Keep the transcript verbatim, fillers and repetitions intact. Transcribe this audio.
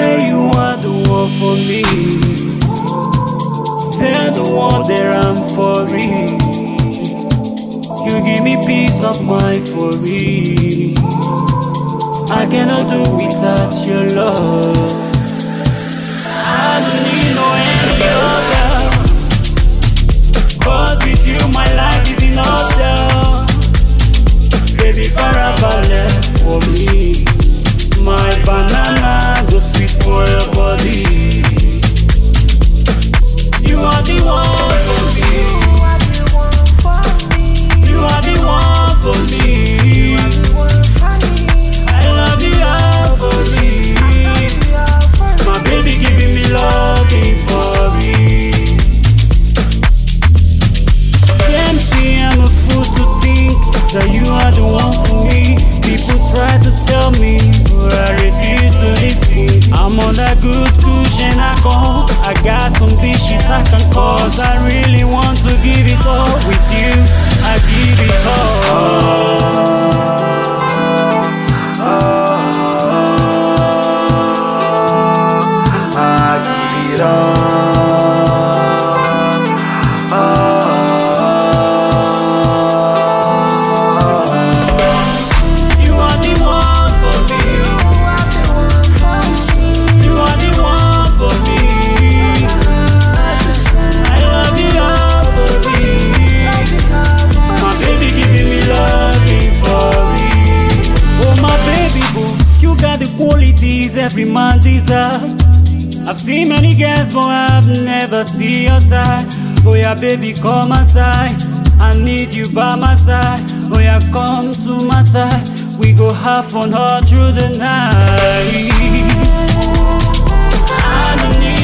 say you are the one for me. Tell the one that I'm for real. You give me peace of mind for real. I cannot do without your love. I don't need no any other. Cause with you my life is in order. Baby, farabalẹ̀ for me. My banana go sweet for your body. You are the one for me. You are the one for me. I love you all for me. My baby giving me loving for me. Let me see, I'm a fool to think that you are the one for me. People try to tell me, but I refuse to listen. I'm on that good cushion alcohol. I got some dishes I can cause. I really want to give it all. With you, I give it all. I give it all. Qualities every man deserves. I've seen many girls, but I've never seen your type. Oh yeah, baby, come aside. I need you by my side. Oh yeah, come to my side. We go have fun all through the night. I don't need